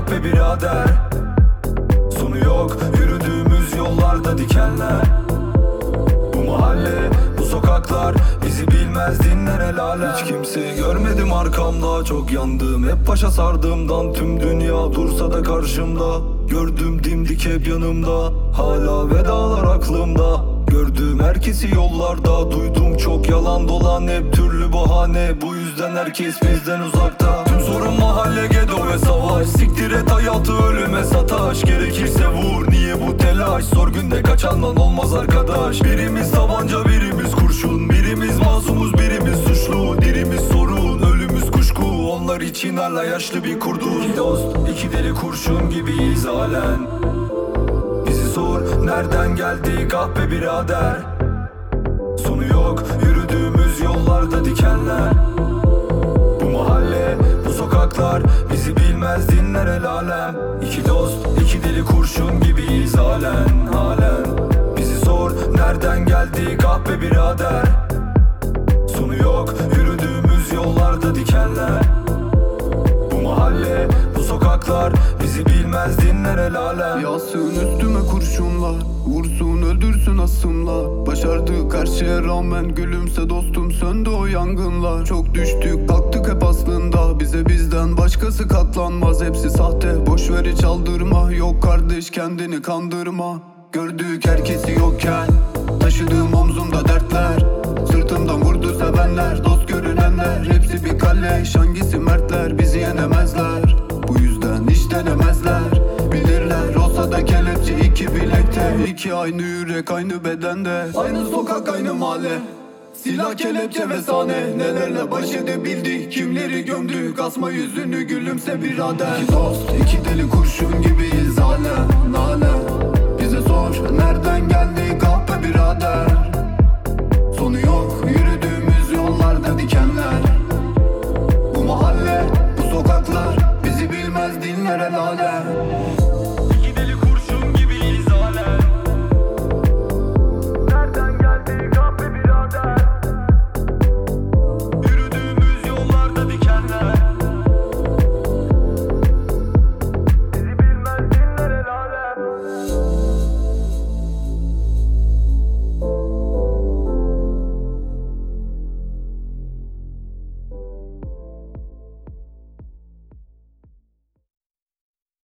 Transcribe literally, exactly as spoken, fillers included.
kahpe birader. Sonu yok yürüdüğümüz yollarda dikenler. Bu mahalle, bu sokaklar bizi bilmez dinler el alem. Hiç kimseyi görmedim arkamda, çok yandım hep başa sardığımdan. Tüm dünya dursa da karşımda, gördüm dimdik hep yanımda. Hala vedalar aklımda, gördüğüm herkesi yollarda. Duydum çok yalan dolan, hep türlü bahane. Bu yüzden herkes bizden uzakta. Tüm sorun mahalle, gedo ve savaş. Siktir et hayatı, ölüme sataş. Gerekirse vur, niye bu telaş? Zor günde kaçandan olmaz arkadaş. Birimiz tabanca, birimiz kurşun. Birimiz masumuz, birimiz suçlu. Dirimiz sorun, ölümüz kuşku. Onlar için hala yaşlı bir kurduz. İki dost, iki deli kurşun gibiyiz halen. Bizi sor, nereden geldik kahpe birader. Sonu yok yürüdüğümüz yollarda dikenler. Bu mahalle, bu sokaklar bizi bilmez dinler el alem. İki dost, iki deli kurşun gibiyiz halen, halen. Bizi sor, nereden geldik kahpe birader. Sonu yok yürüdüğümüz yollarda dikenler. Bu mahalle, bu sokaklar bizi bilmez dinler el alem. Yağsın üstüme kurşunlar, vursun öldürsün asımla. Başardık her şeye rağmen, gülümse dostum söndü o yangınlar. Çok düştük kalktık hep aslında, bize bizden başkası katlanmaz. Hepsi sahte, boşver hiç aldırma. Yok kardeş kendini kandırma. Gördük herkesi yokken, taşıdığım omzumda dertler. Sırtımdan vurdu sevenler, dost görünenler. Hepsi bir kalleş, hangisi mertler? Bizi yenemezler, bu yüzden hiç denemezler. Bilirler olsa da kelepçe iki bilekte. İki aynı yürek aynı bedende. Aynı sokak aynı mahalle, silah kelepçe ve sahne. Nelerle baş edebildik, kimleri gömdük. Asma yüzünü gülümse birader. İki dost, iki deli kurşun gibiyiz halen, halen. Bize sor, nereden geldik?